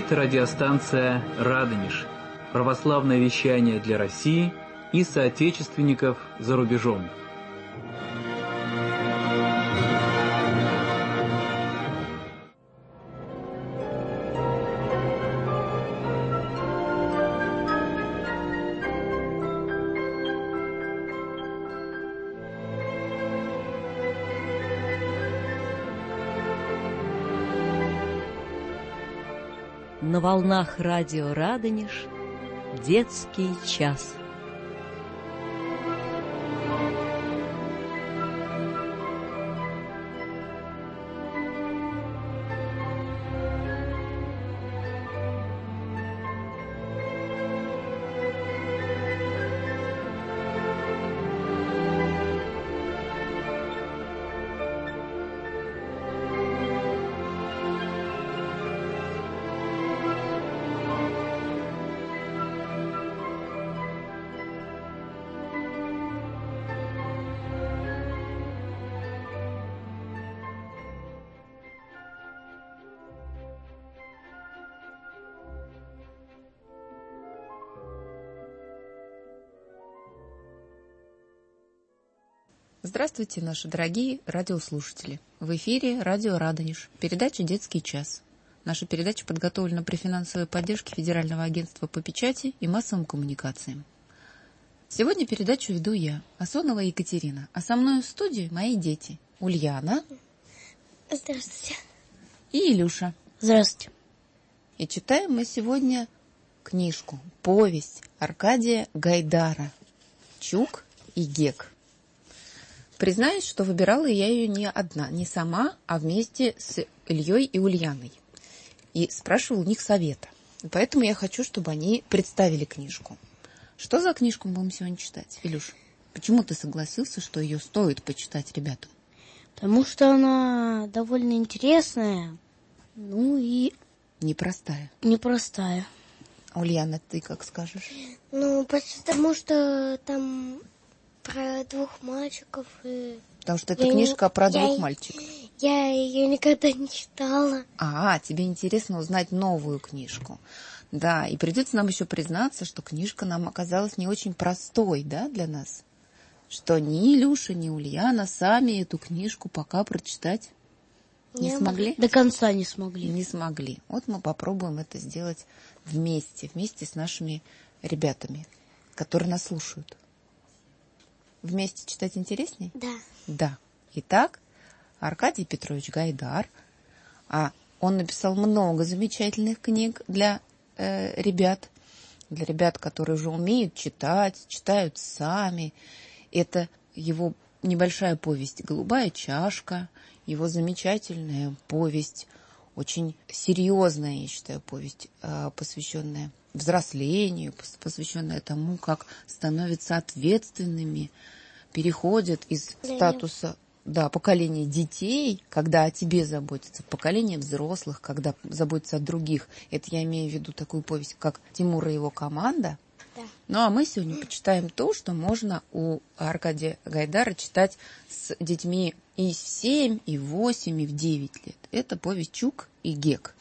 Это радиостанция «Радонеж». Православное вещание для России и соотечественников за рубежом. На волнах радио «Радонеж» детский час. Здравствуйте, наши дорогие радиослушатели. В эфире радио «Радонеж», передача «Детский час». Наша передача подготовлена при финансовой поддержке Федерального агентства по печати и массовым коммуникациям. Сегодня передачу веду я, Асонова Екатерина, а со мной в студии мои дети Ульяна. Здравствуйте. И Илюша. Здравствуйте. И читаем мы сегодня книжку, повесть Аркадия Гайдара «Чук и Гек». Признаюсь, что выбирала я ее не одна, не сама, а вместе с Ильей и Ульяной. И спрашивала у них совета. И поэтому я хочу, чтобы они представили книжку. Что за книжку мы будем сегодня читать, Илюш? Почему ты согласился, что ее стоит почитать ребятам? Потому что она довольно интересная, ну и... Непростая. Непростая. Ульяна, ты как скажешь? Ну, потому что там... про двух мальчиков. Потому что это книжка про двух мальчиков. Я ее никогда не читала. Тебе интересно узнать новую книжку. Да, и придется нам еще признаться, что книжка нам оказалась не очень простой, да, для нас. Что ни Илюша, ни Ульяна сами эту книжку пока прочитать не смогли. До конца не смогли. Не смогли. Вот мы попробуем это сделать вместе с нашими ребятами, которые нас слушают. Вместе читать интереснее? Да. Да. Итак, Аркадий Петрович Гайдар, он написал много замечательных книг для ребят, которые уже умеют читать, читают сами. Это его небольшая повесть «Голубая чашка», его замечательная повесть, очень серьезная, я считаю, повесть, посвященная взрослению, посвященная тому, как становятся ответственными, переходят из статуса поколения детей, когда о тебе заботятся, в поколение взрослых, когда заботятся о других. Это я имею в виду такую повесть, как «Тимур и его команда». Да. Ну, а мы сегодня почитаем то, что можно у Аркадия Гайдара читать с детьми и в 7, и в 8, и в 9 лет. Это повесть «Чук и Гек».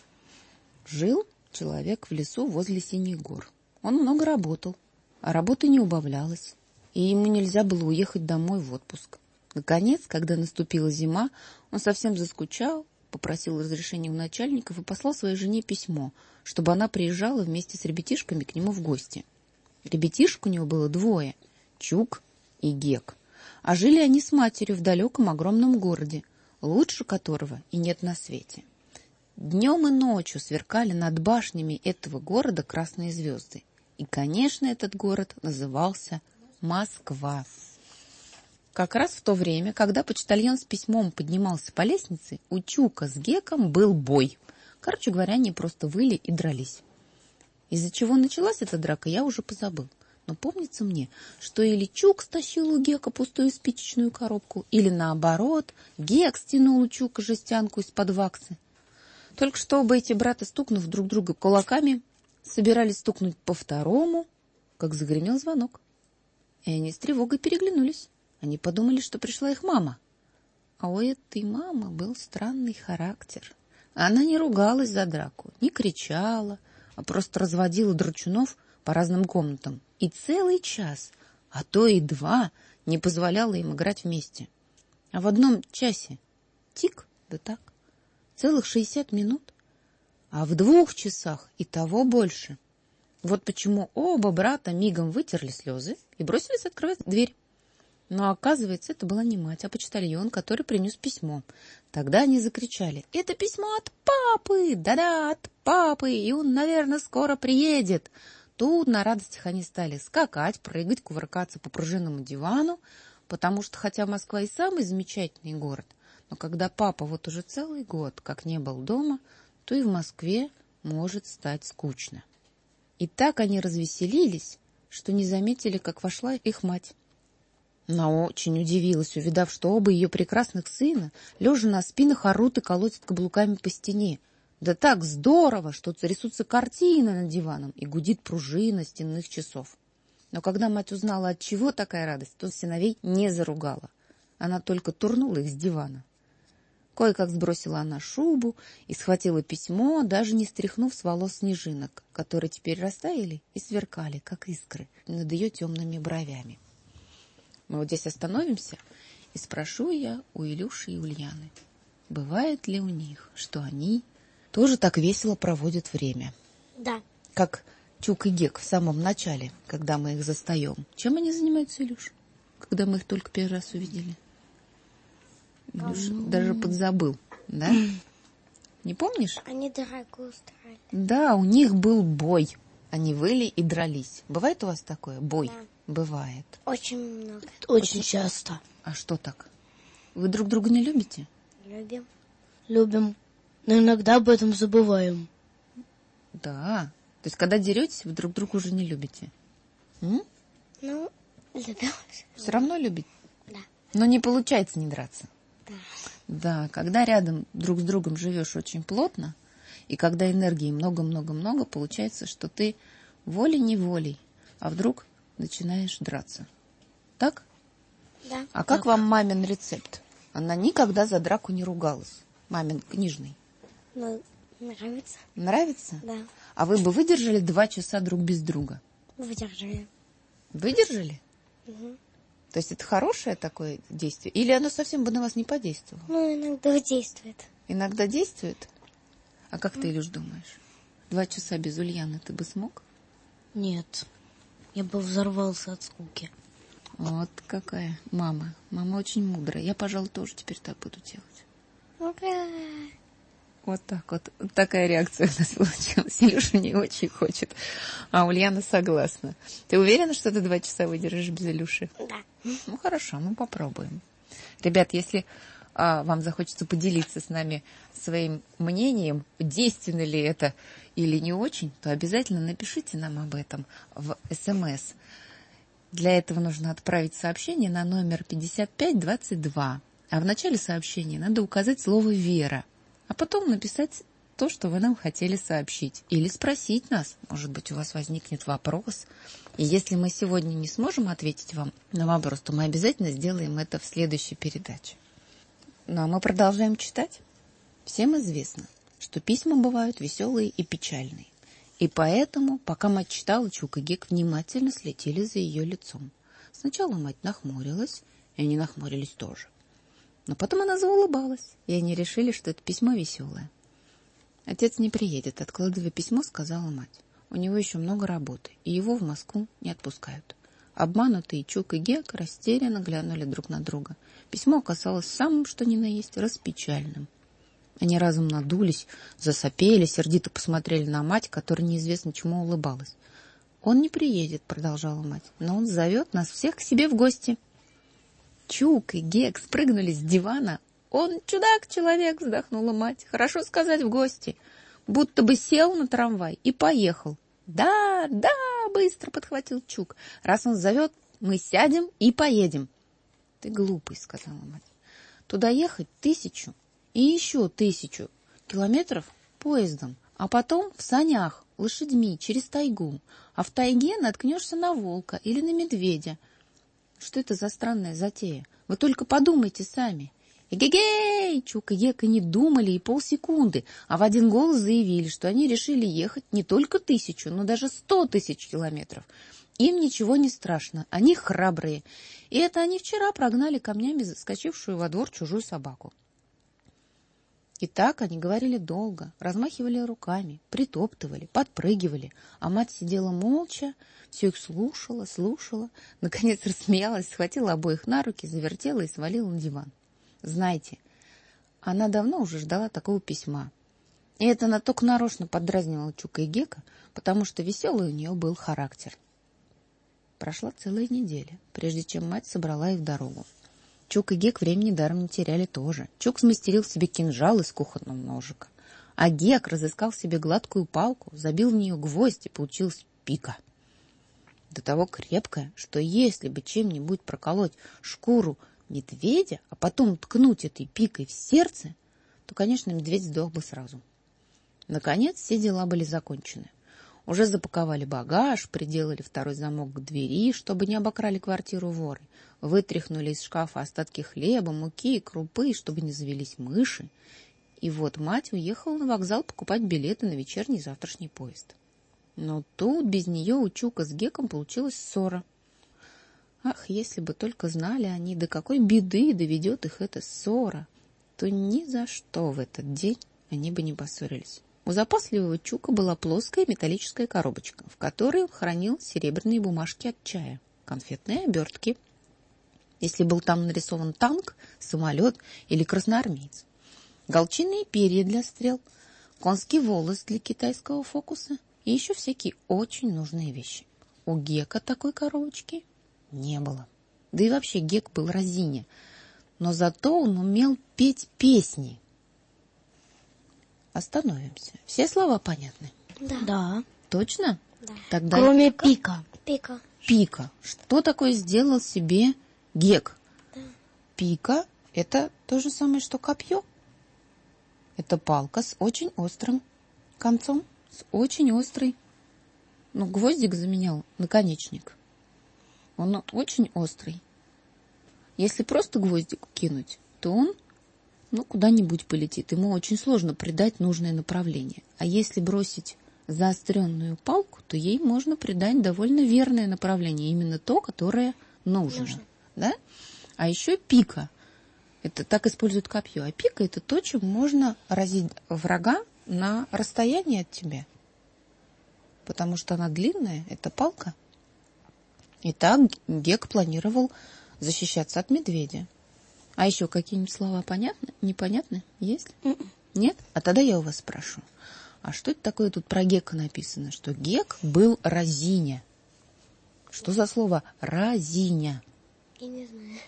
Жил человек в лесу возле Синих гор. Он много работал, а работы не убавлялось, и ему нельзя было уехать домой в отпуск. Наконец, когда наступила зима, он совсем заскучал, попросил разрешения у начальников и послал своей жене письмо, чтобы она приезжала вместе с ребятишками к нему в гости. Ребятишек у него было двое – Чук и Гек. А жили они с матерью в далеком огромном городе, лучше которого и нет на свете. Днем и ночью сверкали над башнями этого города красные звезды. И, конечно, этот город назывался Москва. Как раз в то время, когда почтальон с письмом поднимался по лестнице, у Чука с Геком был бой. Короче говоря, они просто выли и дрались. Из-за чего началась эта драка, я уже позабыл. Но помнится мне, что или Чук стащил у Гека пустую спичечную коробку, или наоборот, Гек стянул у Чука жестянку из-под ваксы. Только что оба эти брата, стукнув друг друга кулаками, собирались стукнуть по второму, как загремел звонок. И они с тревогой переглянулись. Они подумали, что пришла их мама. А у этой мамы был странный характер. Она не ругалась за драку, не кричала, а просто разводила драчунов по разным комнатам. И целый час, а то и 2, не позволяла им играть вместе. А в одном часе тик, да так, целых 60 минут, а в 2 часах и того больше. Вот почему оба брата мигом вытерли слезы и бросились открывать дверь. Но, оказывается, это была не мать, а почтальон, который принес письмо. Тогда они закричали: «Это письмо от папы! Да-да, от папы! И он, наверное, скоро приедет!» Тут на радостях они стали скакать, прыгать, кувыркаться по пружинному дивану, потому что, хотя Москва и самый замечательный город, но когда папа вот уже целый год как не был дома, то и в Москве может стать скучно. И так они развеселились, что не заметили, как вошла их мать. Она очень удивилась, увидав, что оба ее прекрасных сына, лежа на спинах, орут и колотят каблуками по стене. Да так здорово, что трясутся картины над диваном и гудит пружина стенных часов. Но когда мать узнала, от чего такая радость, то сыновей не заругала. Она только турнула их с дивана. Кое-как сбросила она шубу и схватила письмо, даже не стряхнув с волос снежинок, которые теперь растаяли и сверкали, как искры, над ее темными бровями. Мы вот здесь остановимся, и спрошу я у Илюши и Ульяны, бывает ли у них, что они тоже так весело проводят время. Да. Как Чук и Гек в самом начале, когда мы их застаем. Чем они занимаются, Илюш, когда мы их только первый раз увидели? Илюш даже подзабыл, да? Не помнишь? Они драку устраивали. Да, у них был бой. Они выли и дрались. Бывает у вас такое? Бой? Да. Бывает. Очень много. Очень часто. А что так? Вы друг друга не любите? Любим. Любим. Но иногда об этом забываем. Да. То есть, когда деретесь, вы друг друга уже не любите? Ну, любим. Все равно любите? Да. Но не получается не драться. Да. Да, когда рядом друг с другом живешь очень плотно, и когда энергии много-много-много, получается, что ты волей-неволей, а вдруг начинаешь драться. Так? Да. А как вам мамин рецепт? Она никогда за драку не ругалась. Мамин книжный. Ну, нравится. Нравится? Да. А вы бы выдержали 2 часа друг без друга? Выдержали. Выдержали? Угу. То есть это хорошее такое действие? Или оно совсем бы на вас не подействовало? Ну, иногда действует. Иногда действует? А как ты, Илюш, думаешь? 2 часа без Ульяны ты бы смог? Нет. Я бы взорвался от скуки. Вот какая мама. Мама очень мудрая. Я, пожалуй, тоже теперь так буду делать. Ура! Вот так вот. Вот такая реакция у нас получилась. Илюша не очень хочет, а Ульяна согласна. Ты уверена, что ты 2 часа выдержишь без Илюши? Да. Ну, хорошо, ну попробуем. Ребят, если вам захочется поделиться с нами своим мнением, действенно ли это или не очень, то обязательно напишите нам об этом в СМС. Для этого нужно отправить сообщение на номер 5522. А в начале сообщения надо указать слово «Вера», а потом написать то, что вы нам хотели сообщить. Или спросить нас. Может быть, у вас возникнет вопрос. И если мы сегодня не сможем ответить вам на вопрос, то мы обязательно сделаем это в следующей передаче. Ну, а мы продолжаем читать. Всем известно, что письма бывают веселые и печальные. И поэтому, пока мать читала, Чук и Гек внимательно следили за ее лицом. Сначала мать нахмурилась, и они нахмурились тоже. Но потом она заулыбалась, и они решили, что это письмо веселое. «Отец не приедет», — откладывая письмо, сказала мать. «У него еще много работы, и его в Москву не отпускают». Обманутые Чук и Гек растерянно глянули друг на друга. Письмо оказалось самым, что ни на есть, распечальным. Они разом надулись, засопели, сердито посмотрели на мать, которая неизвестно чему улыбалась. «Он не приедет», — продолжала мать, — «но он зовет нас всех к себе в гости». Чук и Гек спрыгнули с дивана. «Он чудак-человек», — вздохнула мать. «Хорошо сказать, в гости. Будто бы сел на трамвай и поехал». «Да, да», — быстро подхватил Чук. «Раз он зовет, мы сядем и поедем». «Ты глупый», — сказала мать. «Туда ехать 1000 и еще 1000 километров поездом, а потом в санях, лошадьми, через тайгу. А в тайге наткнешься на волка или на медведя. Что это за странная затея? Вы только подумайте сами. Эгегей! Чук и Гек и не думали и полсекунды, а в один голос заявили, что они решили ехать не только 1000, но даже 100 000 километров. Им ничего не страшно, они храбрые. И это они вчера прогнали камнями заскочившую во двор чужую собаку. И так они говорили долго, размахивали руками, притоптывали, подпрыгивали, а мать сидела молча, все их слушала, наконец рассмеялась, схватила обоих на руки, завертела и свалила на диван. Знаете, она давно уже ждала такого письма. И это она только нарочно поддразнивала Чука и Гека, потому что веселый у нее был характер. Прошла целая неделя, прежде чем мать собрала их в дорогу. Чук и Гек времени даром не теряли тоже. Чук смастерил себе кинжал из кухонного ножика, а Гек разыскал себе гладкую палку, забил в нее гвоздь, и получилась пика. До того крепкая, что если бы чем-нибудь проколоть шкуру медведя, а потом ткнуть этой пикой в сердце, то, конечно, медведь сдох бы сразу. Наконец, все дела были закончены. Уже запаковали багаж, приделали второй замок к двери, чтобы не обокрали квартиру воры, вытряхнули из шкафа остатки хлеба, муки и крупы, чтобы не завелись мыши. И вот мать уехала на вокзал покупать билеты на вечерний завтрашний поезд. Но тут без нее у Чука с Геком получилась ссора. Ах, если бы только знали они, до какой беды доведет их эта ссора, то ни за что в этот день они бы не поссорились. У запасливого Чука была плоская металлическая коробочка, в которой он хранил серебряные бумажки от чая, конфетные обертки. Если был там нарисован танк, самолет или красноармеец, галчинные перья для стрел, конский волос для китайского фокуса и еще всякие очень нужные вещи. У Гека такой коробочки не было. Да и вообще Гек был разиня, но зато он умел петь песни. Остановимся. Все слова понятны? Да. Точно? Да. Тогда Кроме пика. Пика. пика. Что такое сделал себе Гек? Да. Пика – это то же самое, что копье. Это палка с очень острым концом, с очень острой. Ну, гвоздик заменял наконечник. Он очень острый. Если просто гвоздик кинуть, то он куда-нибудь полетит. Ему очень сложно придать нужное направление. А если бросить заостренную палку, то ей можно придать довольно верное направление. Именно то, которое нужно. Да? А еще пика. Это так используют копье. А пика – это то, чем можно разить врага на расстоянии от тебя. Потому что она длинная, это палка. Итак, Гек планировал защищаться от медведя. А еще какие-нибудь слова понятны? Непонятны? Есть? Нет? А тогда я у вас спрошу. А что это такое тут про Гека написано? Что Гек был разиня. Что за слово разиня? Я не знаю.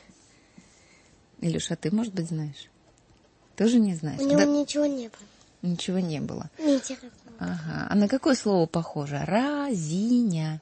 Илюша, ты, может быть, знаешь? Тоже не знаешь? У него ничего не было. Ничего не было. Интересно. Ага. А на какое слово похоже? Разиня.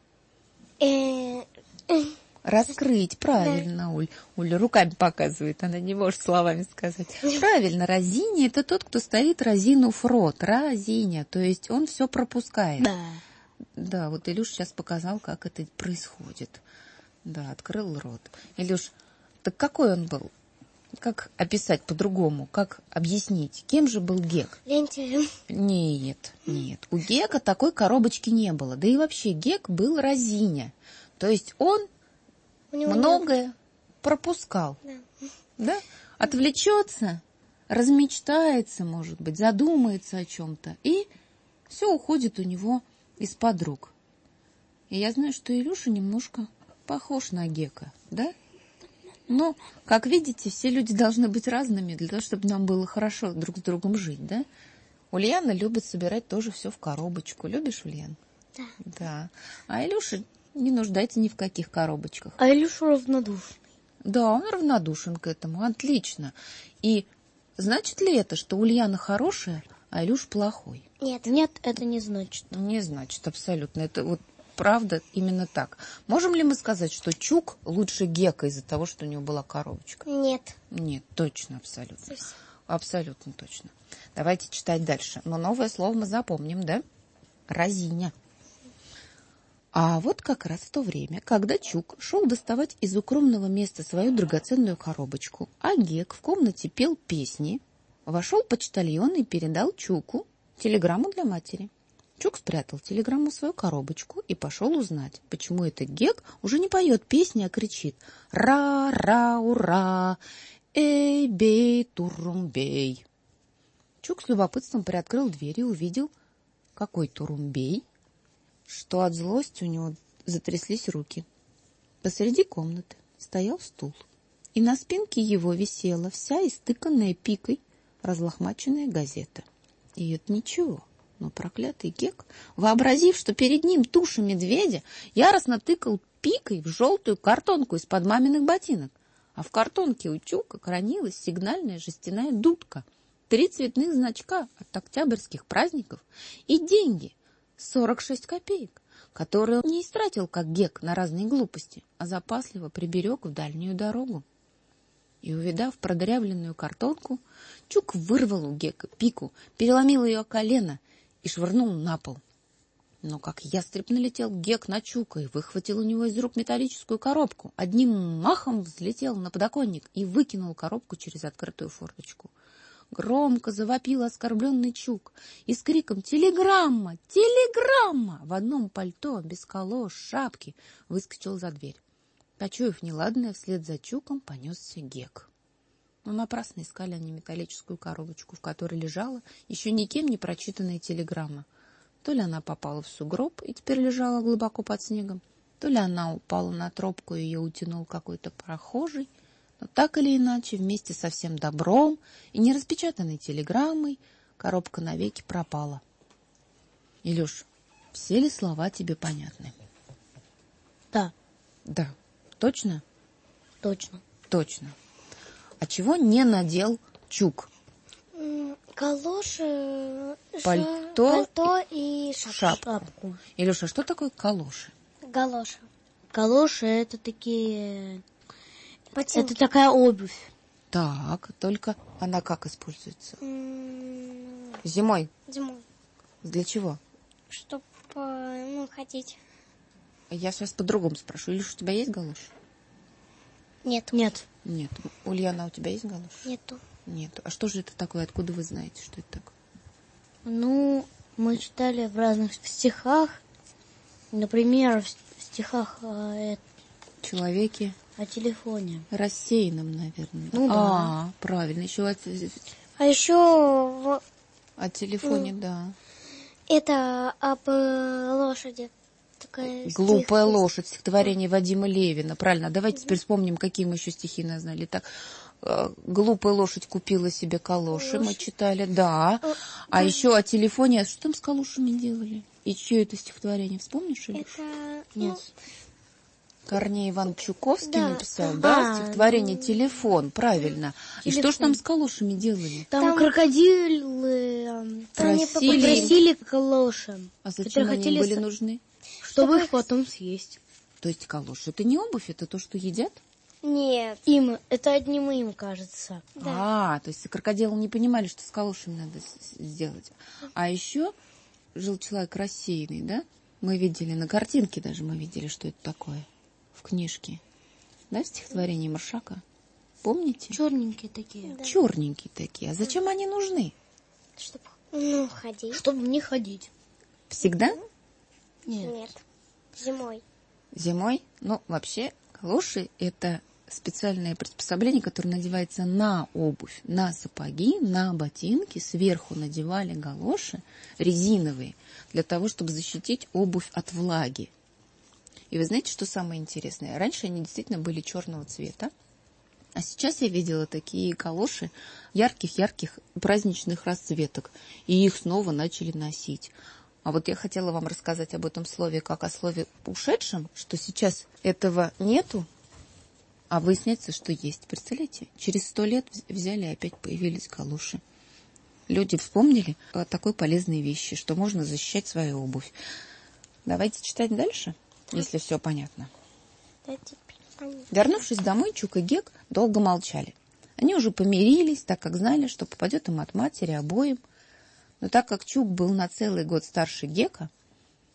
Раскрыть, правильно, да. Уля руками показывает, она не может словами сказать. Правильно, разиня – это тот, кто стоит разинув рот. Разиня, то есть он все пропускает. Да. Да, вот Илюш сейчас показал, как это происходит. Да, открыл рот. Илюш, так какой он был? Как описать по-другому? Как объяснить? Кем же был Гек? Лентяем. Нет. У Гека такой коробочки не было. Да и вообще Гек был разиня. То есть он многое пропускал. Да? Отвлечется, размечтается, может быть, задумается о чем-то. И все уходит у него из-под рук. И я знаю, что Илюша немножко похож на Гека, да? Но, как видите, все люди должны быть разными для того, чтобы нам было хорошо друг с другом жить, да? Ульяна любит собирать тоже все в коробочку. Любишь, Ульян? Да. Да. А Илюша не нуждается ни в каких коробочках. А Илюша равнодушный. Да, он равнодушен к этому. Отлично. И значит ли это, что Ульяна хорошая, а Илюш плохой? Нет. Нет, это не значит. Не значит, абсолютно. Это вот правда именно так. Можем ли мы сказать, что Чук лучше Гека из-за того, что у него была коробочка? Нет. Нет, точно, абсолютно. Совсем. Абсолютно точно. Давайте читать дальше. Но новое слово мы запомним, да? Разиня. А вот как раз в то время, когда Чук шел доставать из укромного места свою драгоценную коробочку, а Гек в комнате пел песни, вошел почтальон и передал Чуку телеграмму для матери. Чук спрятал телеграмму в свою коробочку и пошел узнать, почему этот Гек уже не поет песни, а кричит «Ра-ра-ура! Эй, бей, турумбей!». Чук с любопытством приоткрыл дверь и увидел, какой турумбей, что от злости у него затряслись руки. Посреди комнаты стоял стул, и на спинке его висела вся истыканная пикой разлохмаченная газета. И это ничего, но проклятый Гек, вообразив, что перед ним туша медведя, яростно тыкал пикой в желтую картонку из-под маминых ботинок, а в картонке у Чука хранилась сигнальная жестяная дудка, 3 цветных значка от октябрьских праздников и деньги 46 копеек, которые он не истратил, как Гек, на разные глупости, а запасливо приберег в дальнюю дорогу. И, увидав продырявленную картонку, Чук вырвал у Гека пику, переломил ее о колено и швырнул на пол. Но как ястреб налетел Гек на Чука и выхватил у него из рук металлическую коробку, одним махом взлетел на подоконник и выкинул коробку через открытую форточку. Громко завопил оскорбленный Чук и с криком «Телеграмма! Телеграмма!» в одном пальто, без калош, шапки, выскочил за дверь. Почуяв неладное, вслед за Чуком понесся Гек. Но напрасно искали они металлическую коробочку, в которой лежала еще никем не прочитанная телеграмма. То ли она попала в сугроб и теперь лежала глубоко под снегом, то ли она упала на тропку и ее утянул какой-то прохожий. Но так или иначе, вместе со всем добром и нераспечатанной телеграммой коробка навеки пропала. Илюш, все ли слова тебе понятны? Да, Да. Точно? точно. Точно. А чего не надел Чук? Калоши, Пальто и Шапку. Илюша, что такое калоши? галоши. Калоши — это такие... Ботинки. Это такая обувь. Так, только она как используется? Зимой. Зимой. Для чего? Чтоб, ходить. Я сейчас по-другому спрошу. Илюш, у тебя есть галоши? Нет. Нет. Нет. Ульяна, у тебя есть галоши? Нету. Нет. А что же это такое? Откуда вы знаете, что это такое? Ну, мы читали в разных стихах. Например, в стихах Человеки о телефоне. рассеянном, наверное. Ну да. Правильно. Еще А еще о телефоне, да. это об лошади. Такая Глупая стих есть. лошадь, стихотворение Вадима Левина. Правильно. Давайте теперь вспомним, какие мы еще стихи назнали. Так, глупая лошадь купила себе калоши, мы читали, да. А еще о телефоне. А что там с калошами делали? И чье это стихотворение? Вспомнишь, Илюш? Это, Нет. Корней Иван Чуковский Да. написал, да, стихотворение «Телефон», правильно. И что ж там с калошами делали? Там крокодилы Просили. попросили калоши. А зачем которые они хотели были нужны? чтобы их потом съесть. То есть калоши — это не обувь, это то, что едят? Нет. Это одним им кажется. То есть крокодилы не понимали, что с калошами надо сделать. А еще жил человек рассеянный, да? Мы видели на картинке даже, мы видели, что это такое в книжке. Да, в стихотворении Маршака. Помните? Черненькие такие. Да. Черненькие такие. А зачем они нужны? Чтоб, ходить. Чтобы не ходить. Всегда? Нет. Зимой. Зимой? Ну, вообще, калоши — это специальное приспособление, которое надевается на обувь, на сапоги, на ботинки. Сверху надевали галоши резиновые для того, чтобы защитить обувь от влаги. И вы знаете, что самое интересное? Раньше они действительно были черного цвета, а сейчас я видела такие калоши ярких праздничных расцветок, и их снова начали носить. А вот я хотела вам рассказать об этом слове как о слове ушедшем, что сейчас этого нету, а выясняется, что есть. Представляете, через 100 лет взяли и опять появились калоши. Люди вспомнили о такой полезной вещи, что можно защищать свою обувь. Давайте читать дальше, если все понятно. Да, теперь понятно. Вернувшись домой, Чук и Гек долго молчали. Они уже помирились, так как знали, что попадет им от матери обоим. Но так как Чук был на целый год старше Гека,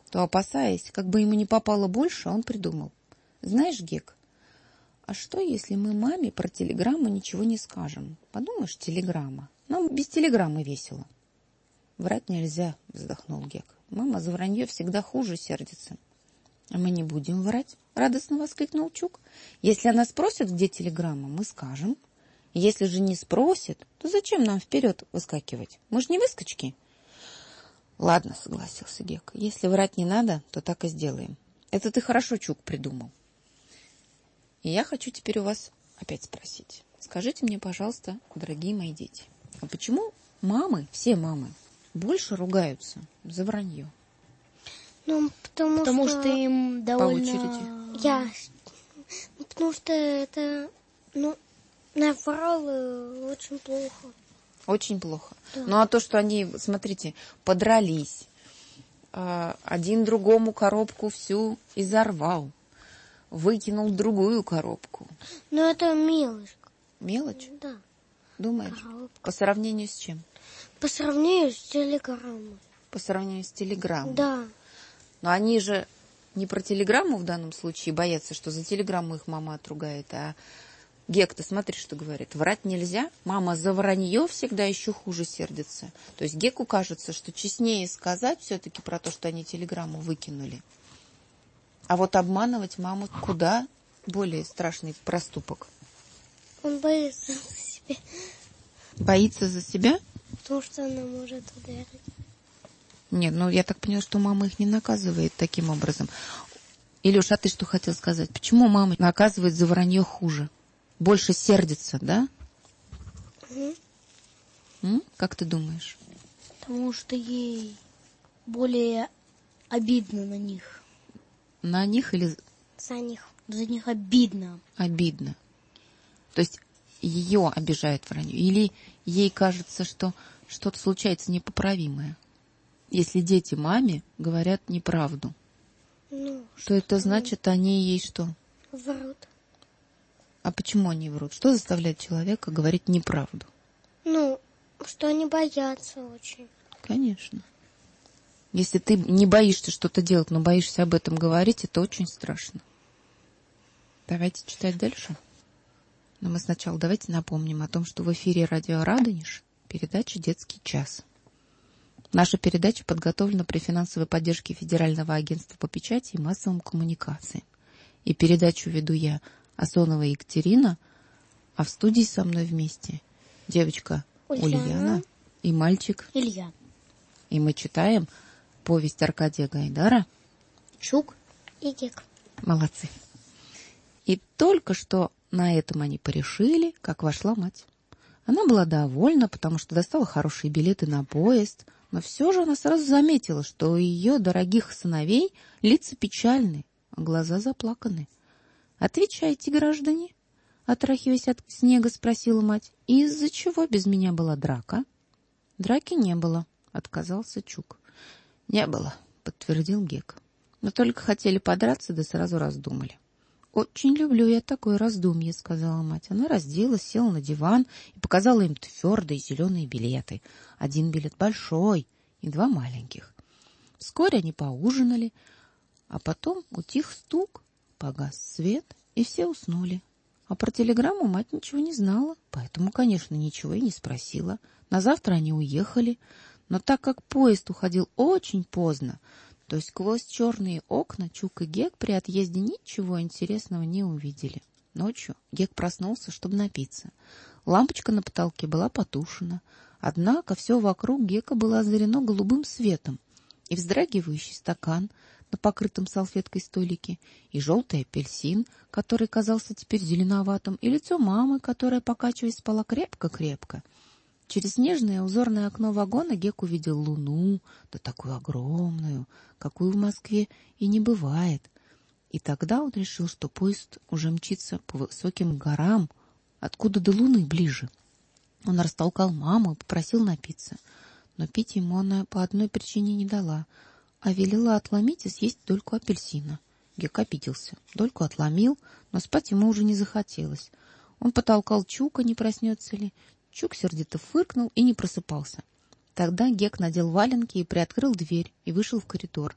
то, опасаясь, как бы ему не попало больше, он придумал. Знаешь, Гек, а что, если мы маме про телеграмму ничего не скажем? Подумаешь, телеграмма. Нам без телеграммы весело. Врать нельзя, вздохнул Гек. Мама за вранье всегда хуже сердится. А мы не будем врать, радостно воскликнул Чук. Если она спросит, где телеграмма, мы скажем. Если же не спросит, то зачем нам вперед выскакивать? Мы же не выскочки. Ладно, согласился Гек. Если врать не надо, то так и сделаем. Это ты хорошо, Чук, придумал. И я хочу теперь у вас опять спросить. Скажите мне, пожалуйста, дорогие мои дети, а почему мамы, все мамы, больше ругаются за вранье? Ну, Потому что им довольно... По очереди. Потому что это, наврал очень плохо. Очень плохо. Да. Ну, а то, что они, смотрите, подрались, один другому коробку всю изорвал, выкинул другую коробку. Ну, это мелочь. Мелочь? Да. Думаешь? Коробка. По сравнению с чем? По сравнению с телеграммой. По сравнению с телеграммой. Да. Но они же не про телеграмму в данном случае боятся, что за телеграмму их мама отругает, а Гек-то смотри, что говорит. Врать нельзя, мама за вранье всегда еще хуже сердится. То есть Геку кажется, что честнее сказать все-таки про то, что они телеграмму выкинули. А вот обманывать маму куда более страшный проступок. Он боится за себя, Боится за себя? потому что она может ударить. Нет, ну я так поняла, что мама их не наказывает таким образом. Илюш, а ты что хотел сказать? Почему мама наказывает за вранье хуже? Больше сердится, да? Как ты думаешь? Потому что ей более обидно на них. На них или За них. За них обидно. обидно? То есть ее обижает вранье? Или ей кажется, что что-то случается непоправимое? Если дети маме говорят неправду, то это значит, они ей что? Врут. А почему они врут? Что заставляет человека говорить неправду? Что они боятся очень. Конечно. Если ты не боишься что-то делать, но боишься об этом говорить, это очень страшно. Давайте читать дальше. Но мы сначала давайте напомним о том, что в эфире радио «Радонеж» передача «Детский час». Наша передача подготовлена при финансовой поддержке Федерального агентства по печати и массовым коммуникациям. И передачу веду я, Асонова Екатерина, а в студии со мной вместе девочка Ульяна и мальчик Илья. И мы читаем повесть Аркадия Гайдара Чук. И Гек. Молодцы. И только что на этом они порешили, как вошла мать. Она была довольна, потому что достала хорошие билеты на поезд, но все же она сразу заметила, что у ее дорогих сыновей лица печальны, а глаза заплаканы. «Отвечайте, граждане!» Отряхиваясь от снега, спросила мать. «И из-за чего без меня была драка?» «Драки не было», — отказался Чук. «Не было», — подтвердил Гек. «Мы только хотели подраться, да сразу раздумали». «Очень люблю я такое раздумье», — сказала мать. Она разделась, села на диван и показала им твердые зеленые билеты. Один билет большой и два маленьких. Вскоре они поужинали, а потом утих стук, погас свет, и все уснули. А про телеграмму мать ничего не знала, поэтому, конечно, ничего и не спросила. На завтра они уехали, но так как поезд уходил очень поздно, то сквозь черные окна Чук и Гек при отъезде ничего интересного не увидели. Ночью Гек проснулся, чтобы напиться. Лампочка на потолке была потушена, однако все вокруг Гека было озарено голубым светом, и вздрагивающий стакан на покрытом салфеткой столике, и желтый апельсин, который казался теперь зеленоватым, и лицо мамы, которая, покачиваясь, спала крепко-крепко. Через снежное узорное окно вагона Гек увидел луну, да такую огромную, какую в Москве и не бывает. И тогда он решил, что поезд уже мчится по высоким горам, откуда до луны ближе. Он растолкал маму и попросил напиться, но пить ему она по одной причине не дала, а велела отломить и съесть дольку апельсина. Гек обиделся, дольку отломил, но спать ему уже не захотелось. Он потолкал Чука, не проснется ли. Чук сердито фыркнул и не просыпался. Тогда Гек надел валенки и приоткрыл дверь и вышел в коридор.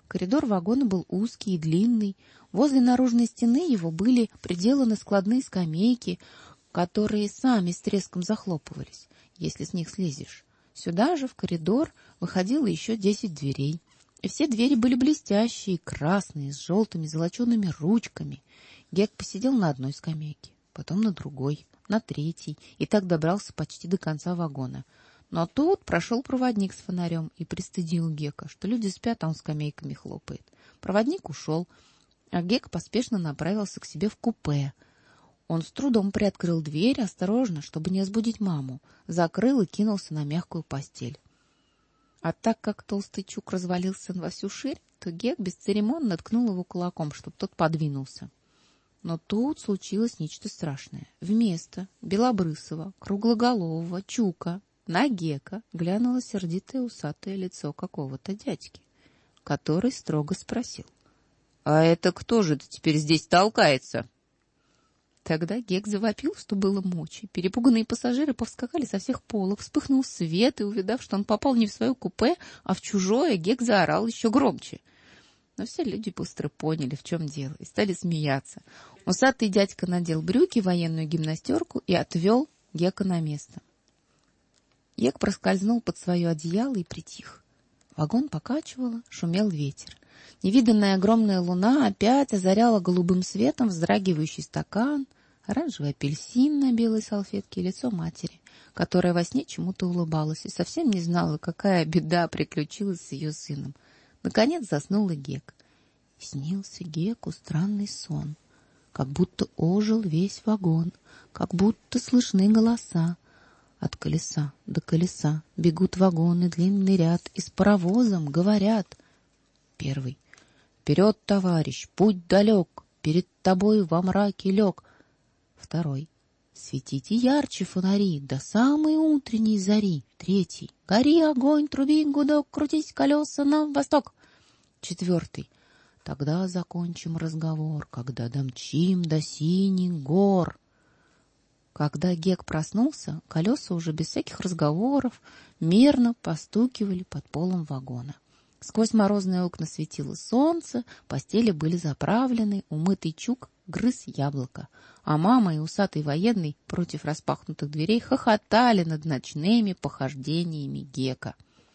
Коридор вагона был узкий и длинный. Возле наружной стены его были приделаны складные скамейки, которые сами с треском захлопывались, если с них слезешь. Сюда же, в коридор, выходило еще 10 дверей. И все двери были блестящие, красные, с желтыми золочеными ручками. Гек посидел на одной скамейке, потом на другой, на третьей, и так добрался почти до конца вагона. Но тут прошел проводник с фонарем и пристыдил Гека, что люди спят, а он скамейками хлопает. Проводник ушел, а Гек поспешно направился к себе в купе. Он с трудом приоткрыл дверь, осторожно, чтобы не разбудить маму, закрыл и кинулся на мягкую постель. А так как толстый Чук развалился во всю ширь, то Гек бесцеремонно ткнул его кулаком, чтобы тот подвинулся. Но тут случилось нечто страшное. Вместо белобрысого, круглоголового Чука на Гека глянуло сердитое усатое лицо какого-то дядьки, который строго спросил: «А это кто же теперь здесь толкается?» Тогда Гек завопил, что было мочи. Перепуганные пассажиры повскакали со всех полок, вспыхнул свет, и, увидав, что он попал не в свое купе, а в чужое, Гек заорал еще громче. Но все люди быстро поняли, в чем дело, и стали смеяться. Усатый дядька надел брюки, военную гимнастерку и отвел Гека на место. Гек проскользнул под свое одеяло и притих. Вагон покачивало, шумел ветер. Невиданная огромная луна опять озаряла голубым светом вздрагивающий стакан, оранжевый апельсин на белой салфетке и лицо матери, которая во сне чему-то улыбалась и совсем не знала, какая беда приключилась с ее сыном. Наконец заснул и Гек. Снился Геку странный сон, как будто ожил весь вагон, как будто слышны голоса. От колеса до колеса бегут вагоны, длинный ряд, и с паровозом говорят. Первый: «Вперед, товарищ, путь далек, перед тобой во мраке лег». Второй: «Светите ярче фонари до самой утренней зари». Третий: «Гори огонь, труби гудок, крутись колеса на восток». Четвертый: «Тогда закончим разговор, когда домчим до синих гор». Когда Гек проснулся, колеса уже без всяких разговоров мерно постукивали под полом вагона. Сквозь морозные окна светило солнце, постели были заправлены, умытый Чук грыз яблоко, а мама и усатый военный против распахнутых дверей хохотали над ночными похождениями Гека.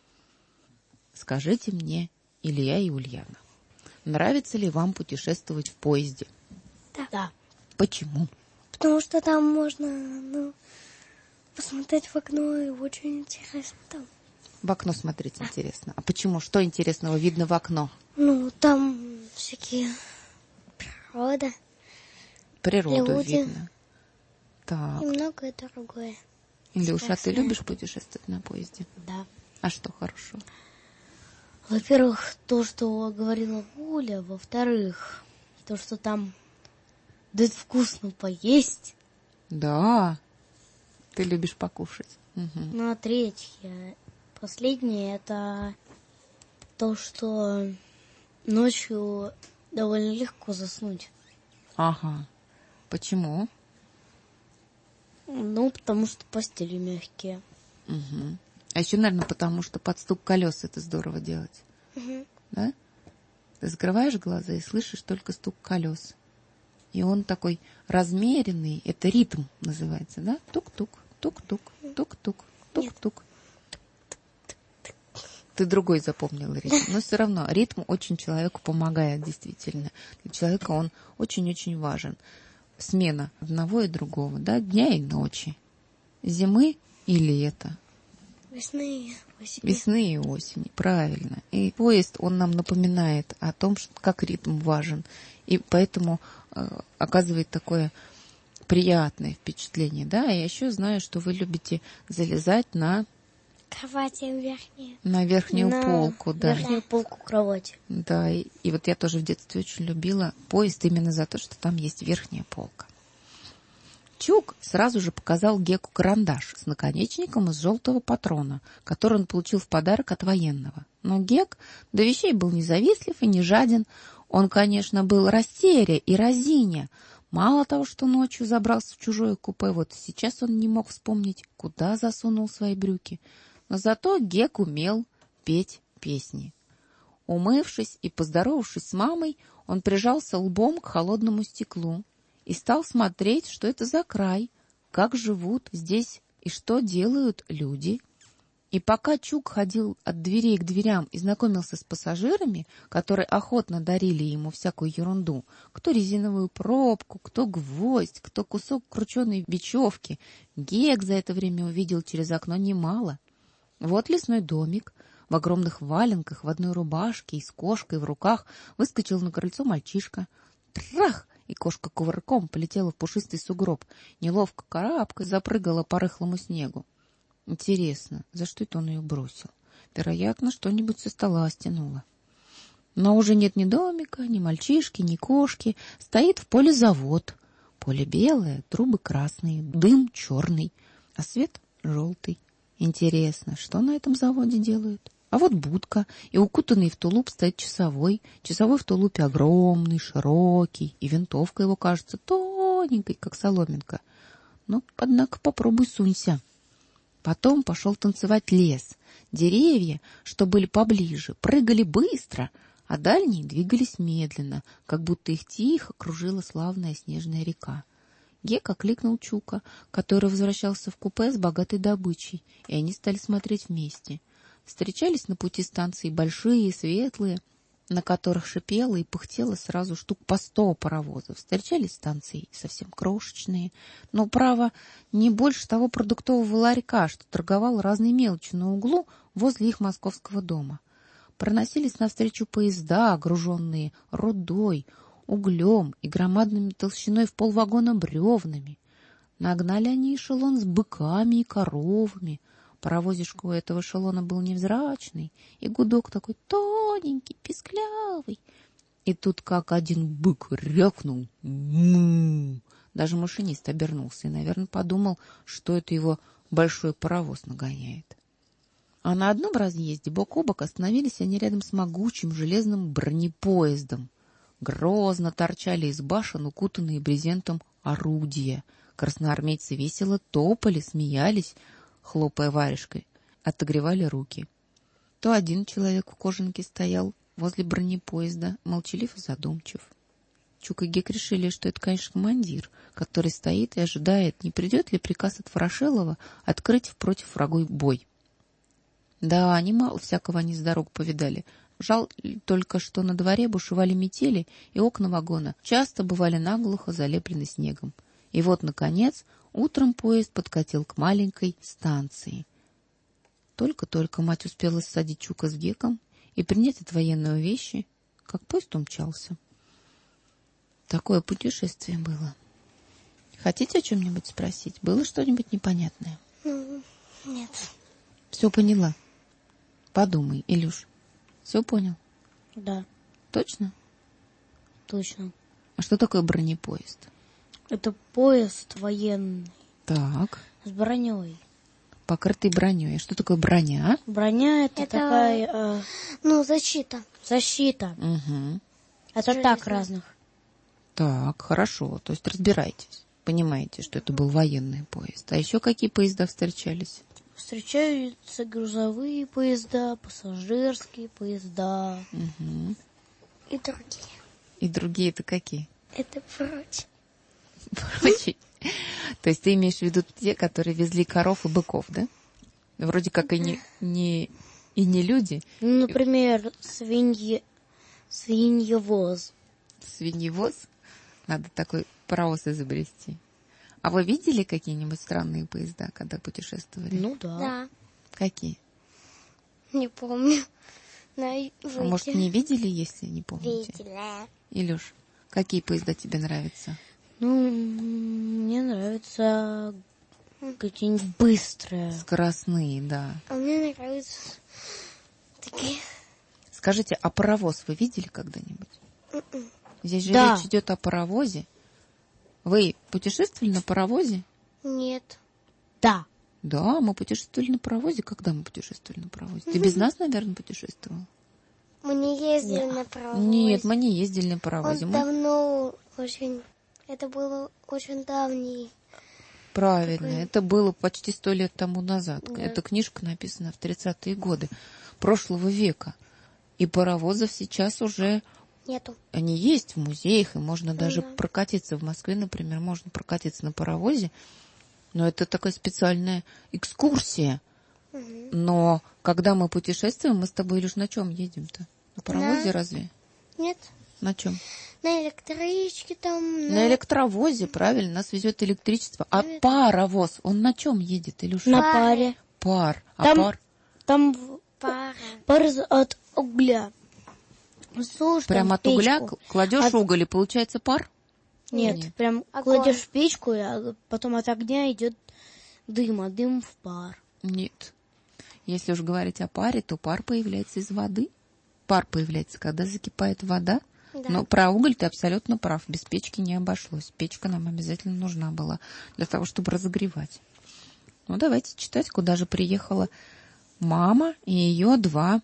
Скажите мне, Илья и Ульяна, нравится ли вам путешествовать в поезде? Да. Почему? Потому что там можно, посмотреть в окно, и очень интересно там. В окно смотреть интересно. А почему? Что интересного видно в окно? Там всякие природа. Природу люди. видно. Так. И многое другое. Илюша, а ты Страшное. любишь путешествовать на поезде? Да. А что хорошо? Во-первых, то, что говорила Оля. Во-вторых, то, что там дают вкусно поесть. Да. Ты любишь покушать. Угу. Ну, а третье, последнее, это то, что ночью довольно легко заснуть. Ага. Почему? Потому что постели мягкие. Угу. А еще, наверное, потому что под стук колес это здорово делать. Угу. Да? Ты закрываешь глаза и слышишь только стук колес. И он такой размеренный, это ритм называется, да? Тук-тук, тук-тук, тук-тук, тук-тук. Ты другой запомнила ритм. Но все равно ритм очень человеку помогает, действительно. Для человека он очень-очень важен. Смена одного и другого, да? Дня и ночи. Зимы и лета. Весны и осени. Весны и осени, правильно. И поезд, он нам напоминает о том, как ритм важен. И поэтому оказывает такое приятное впечатление. Да, я еще знаю, что вы любите залезать на Кровати верхние. на верхнюю полку. Да. Верхнюю полку кровати. Да, и вот я тоже в детстве очень любила поезд именно за то, что там есть верхняя полка. Чук сразу же показал Геку карандаш с наконечником из желтого патрона, который он получил в подарок от военного. Но Гек до вещей был независтлив и не жаден. Он, конечно, был растеря и разиня. Мало того, что ночью забрался в чужое купе, вот сейчас он не мог вспомнить, куда засунул свои брюки. Но зато Гек умел петь песни. Умывшись и поздоровавшись с мамой, он прижался лбом к холодному стеклу и стал смотреть, что это за край, как живут здесь и что делают люди. И пока Чук ходил от дверей к дверям и знакомился с пассажирами, которые охотно дарили ему всякую ерунду, кто резиновую пробку, кто гвоздь, кто кусок крученой бечевки, Гек за это время увидел через окно немало. Вот лесной домик. В огромных валенках, в одной рубашке и с кошкой в руках выскочил на крыльцо мальчишка. Трах! И кошка кувырком полетела в пушистый сугроб, неловко карабкой запрыгала по рыхлому снегу. Интересно, за что это он ее бросил? Вероятно, что-нибудь со стола стянуло. Но уже нет ни домика, ни мальчишки, ни кошки. Стоит в поле завод. Поле белое, трубы красные, дым черный, а свет желтый. Интересно, что на этом заводе делают? А вот будка, и укутанный в тулуп стоит часовой. Часовой в тулупе огромный, широкий, и винтовка его кажется тоненькой, как соломинка. Но, однако, попробуй сунься. Потом пошел танцевать лес. Деревья, что были поближе, прыгали быстро, а дальние двигались медленно, как будто их тихо кружила славная снежная река. Гек окликнул Чука, который возвращался в купе с богатой добычей, и они стали смотреть вместе. Встречались на пути станции большие, светлые, на которых шипело и пыхтело сразу штук по 100 паровозов. Встречались станции совсем крошечные, но, право, не больше того продуктового ларька, что торговал разной мелочью на углу возле их московского дома. Проносились навстречу поезда, груженные рудой, углем и громадными толщиной в полвагона бревнами. Нагнали они эшелон с быками и коровами. Паровозишка у этого эшелона был невзрачный, и гудок такой тоненький, писклявый. И тут как один бык рёкнул. Му! Даже машинист обернулся и, наверное, подумал, что это его большой паровоз нагоняет. А на одном разъезде бок о бок остановились они рядом с могучим железным бронепоездом. Грозно торчали из башен укутанные брезентом орудия. Красноармейцы весело топали, смеялись, хлопая варежкой, отогревали руки. То один человек в кожанке стоял возле бронепоезда, молчалив и задумчив. Чук и Гек решили, что это, конечно, командир, который стоит и ожидает, не придет ли приказ от Ворошилова открыть против врагу бой. Да, немало всякого они с дорог повидали. Жаль только, что на дворе бушевали метели, и окна вагона часто бывали наглухо залеплены снегом. И вот, наконец, утром поезд подкатил к маленькой станции. Только-только мать успела ссадить Чука с Геком и принять от военного вещи, как поезд умчался. Такое путешествие было. Хотите о чем-нибудь спросить? Было что-нибудь непонятное? Нет. Все поняла? Подумай, Илюш. Все понял? Да, Точно? точно. А что такое бронепоезд? Это поезд военный Так, с броней. покрытый броней. А что такое броня? Броня это такая Ну, защита. защита. Угу. Это так разных. Так, хорошо. То есть разбирайтесь. Понимаете, что это был военный поезд. А еще какие поезда встречались? Встречаются грузовые поезда, пассажирские поезда. Угу. И другие. И другие-то какие? Это прочь. Прочие. То есть ты имеешь в виду те, которые везли коров и быков, да? Вроде как и не люди. Ну, например, свиньевоз. Свиньевоз? Надо такой паровоз изобрести. А вы видели какие-нибудь странные поезда, когда путешествовали? Ну да. Да. Какие? Не помню. А может, не видели, если не помните? Видели. Илюш, какие поезда тебе нравятся? Ну, мне нравятся какие-нибудь быстрые. Скоростные, да. А мне нравятся такие. Скажите, а паровоз вы видели когда-нибудь? Здесь же Да. речь идет о паровозе. Вы путешествовали на паровозе? Нет. Да. Да, мы путешествовали на паровозе. Когда мы путешествовали на паровозе? Ты без нас, наверное, путешествовал? Мы не ездили на паровозе. Нет, мы не ездили на Он паровозе. Мы... давно очень... Это было очень давний. Правильно, это было почти 100 лет тому назад. Да. Эта книжка написана в 30-е годы прошлого века. И И паровозов сейчас уже Нету. они есть в музеях, и можно даже прокатиться в Москве, например, можно прокатиться на паровозе. Но это такая специальная экскурсия. Но когда мы путешествуем, мы с тобой, Илюш, на чем едем-то? На паровозе разве? Нет. На чем? На электричке там. На электровозе, правильно, нас везет электричество. А паровоз, он на чем едет, Илюша? На паре. Пар. А Там- пар? Пара. Пар от угля. Слушай, Прям там от угля печку. кладешь уголь, и получается пар? Нет, прям Огонь. кладешь в печку, а потом от огня идет дым, а дым в пар. Нет. Если уж говорить о паре, то пар появляется из воды. Пар появляется, когда закипает вода. Да. Но про уголь ты абсолютно прав. Без печки не обошлось. Печка нам обязательно нужна была для того, чтобы разогревать. Ну, давайте читать, куда же приехала мама и ее 2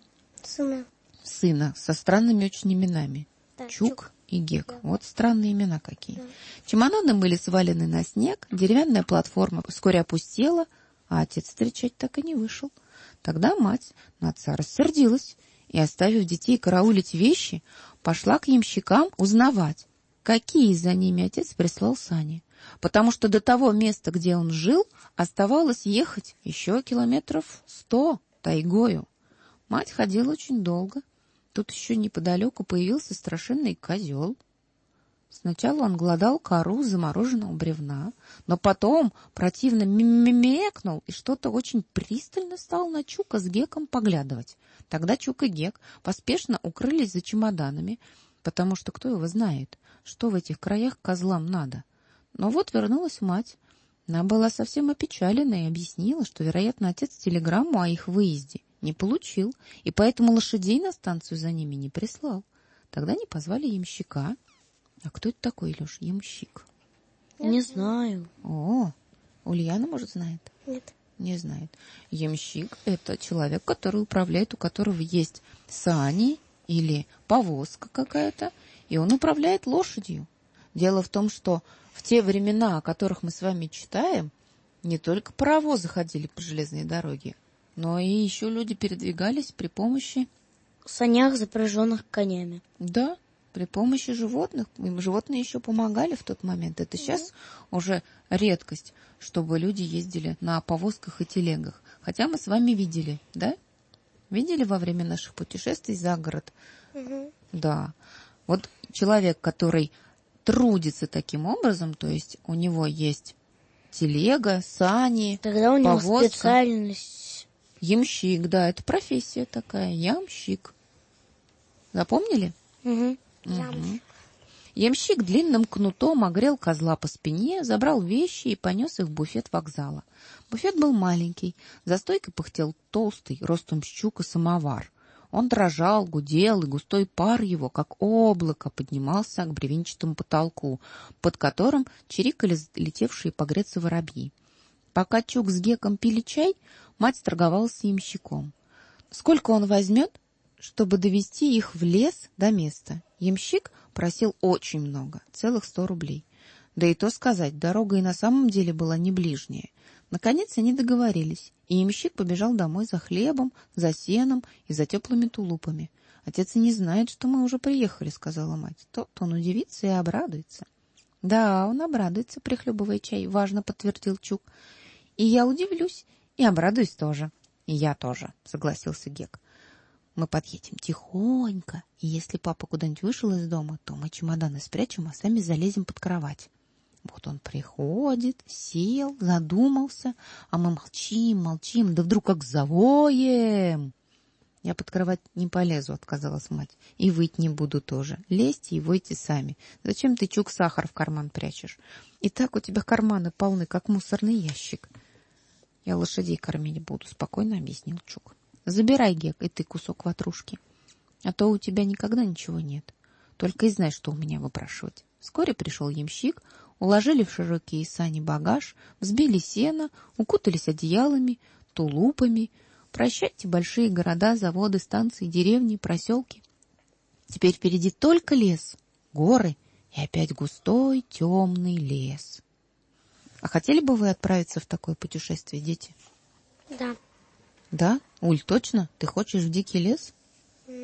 сына со странными очень именами. Да, Чук и Гек. Вот странные имена какие. Чемоданы были свалены на снег, деревянная платформа вскоре опустела, а отец встречать так и не вышел. Тогда мать на отца рассердилась и, оставив детей караулить вещи, пошла к ямщикам узнавать, какие за ними отец прислал сани. Потому что до того места, где он жил, оставалось ехать еще километров 100 тайгою. Мать ходила очень долго. Тут еще неподалеку появился страшенный козел. Сначала он глодал кору замороженного бревна, но потом противно мекнул и что-то очень пристально стал на Чука с Геком поглядывать. Тогда Чук и Гек поспешно укрылись за чемоданами, потому что кто его знает, что в этих краях козлам надо. Но вот вернулась мать. Она была совсем опечалена и объяснила, что, вероятно, отец телеграмму о их выезде не получил, и поэтому лошадей на станцию за ними не прислал. Тогда они позвали ямщика. А кто это такой, Илюш, ямщик? Не знаю. О, Ульяна, может, знает? Нет. Не знает. Ямщик – это человек, который управляет, у которого есть сани или повозка какая-то, и он управляет лошадью. Дело в том, что в те времена, о которых мы с вами читаем, не только паровозы ходили по железной дороге, но и еще люди передвигались при помощи... В санях, запряженных конями. Да, при помощи животных. Им животные еще помогали в тот момент. Это сейчас уже редкость, чтобы люди ездили на повозках и телегах. Хотя мы с вами видели, да? Видели во время наших путешествий за город? Да. Вот человек, который трудится таким образом, то есть у него есть телега, сани, Тогда у него повозка. специальность. Ямщик, да, это профессия такая, ямщик. Запомнили? Угу. Ямщик длинным кнутом огрел козла по спине, забрал вещи и понес их в буфет вокзала. Буфет был маленький, за стойкой пыхтел толстый, ростом с Чука, самовар. Он дрожал, гудел, и густой пар его, как облако, поднимался к бревенчатому потолку, под которым чирикали летевшие погреться воробьи. Пока Чук с Геком пили чай, мать торговалась с ямщиком. Сколько он возьмет, чтобы довести их в лес до места? Ямщик просил очень много, целых 100 рублей. Да и то сказать, дорога и на самом деле была не ближняя. Наконец они договорились, и ямщик побежал домой за хлебом, за сеном и за теплыми тулупами. «Отец и не знает, что мы уже приехали», — сказала мать. Тот он удивится и обрадуется. «Да, он обрадуется», — прихлебывая чай, важно подтвердил Чук. «И я удивлюсь, и обрадуюсь тоже». «И я тоже», — согласился Гек. «Мы подъедем тихонько, и если папа куда-нибудь вышел из дома, то мы чемоданы спрячем, а сами залезем под кровать». Вот он приходит, сел, задумался, а мы молчим, да вдруг как завоем. «Я под кровать не полезу», — отказалась мать. «И выть не буду тоже. Лезьте и войте сами. Зачем ты, Чук, сахар в карман прячешь? И так у тебя карманы полны, как мусорный ящик». «Я лошадей кормить буду», — спокойно объяснил Чук. «Забирай, Гек, и ты кусок ватрушки. А то у тебя никогда ничего нет. Только и знай, что у меня выпрашивать». Вскоре пришел ямщик, уложили в широкие сани багаж, взбили сено, укутались одеялами, тулупами. Прощайте большие города, заводы, станции, деревни, проселки. Теперь впереди только лес, горы и опять густой темный лес. А хотели бы вы отправиться в такое путешествие, дети? Да. Да? Уль, точно? Ты хочешь в дикий лес?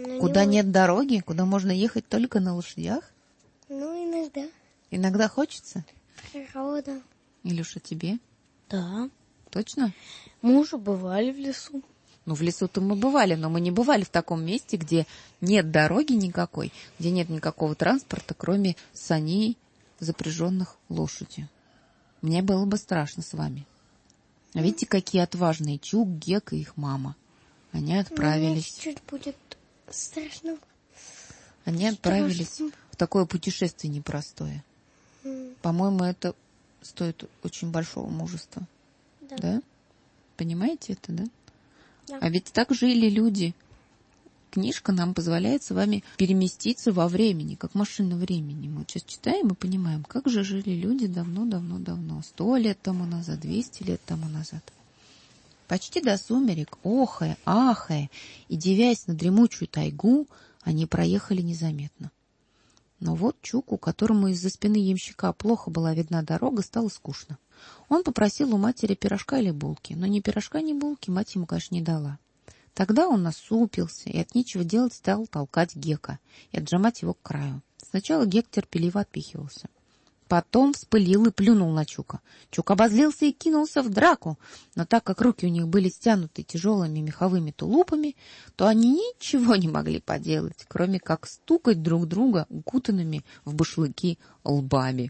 Куда нет дороги, куда можно ехать только на лошадях? Ну, иногда. Иногда хочется? Природа. Илюша, тебе? Да. Точно? Мы уже бывали в лесу. Ну, в лесу-то мы бывали, но мы не бывали в таком месте, где нет дороги никакой, где нет никакого транспорта, кроме саней, запряженных лошадью. Мне было бы страшно с вами. А видите, какие отважные Чук, Гек и их мама. Они Мне отправились. чуть-чуть будет страшно. Они отправились в такое путешествие непростое. По-моему, это стоит очень большого мужества. Да. Да? Понимаете это, да? Да. А ведь так жили люди. Книжка нам позволяет с вами переместиться во времени, как машина времени. Мы сейчас читаем и понимаем, как же жили люди давно-давно-давно. 100 лет тому назад, 200 лет тому назад. Почти до сумерек, охая, ахая и девясь на дремучую тайгу, они проехали незаметно. Но вот Чуку, которому из-за спины ямщика плохо была видна дорога, стало скучно. Он попросил у матери пирожка или булки, но ни пирожка, ни булки мать ему, конечно, не дала. Тогда он насупился и от нечего делать стал толкать Гека и отжимать его к краю. Сначала Гек терпеливо отпихивался. Потом вспылил и плюнул на Чука. Чук обозлился и кинулся в драку, но так как руки у них были стянуты тяжелыми меховыми тулупами, то они ничего не могли поделать, кроме как стукать друг друга укутанными в башлыки лбами.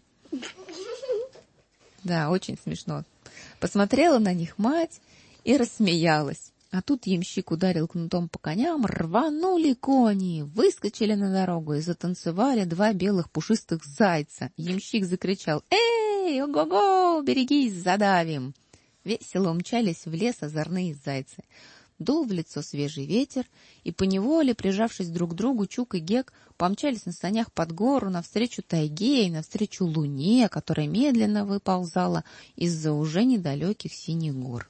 Да, очень смешно. Посмотрела на них мать и рассмеялась. А тут ямщик ударил кнутом по коням, рванули кони, выскочили на дорогу и затанцевали два белых пушистых зайца. Ямщик закричал: «Эй, ого-го, берегись, задавим!» Весело умчались в лес озорные зайцы. Дул в лицо свежий ветер, и поневоле, прижавшись друг к другу, Чук и Гек помчались на санях под гору навстречу тайге и навстречу луне, которая медленно выползала из-за уже недалеких синих гор.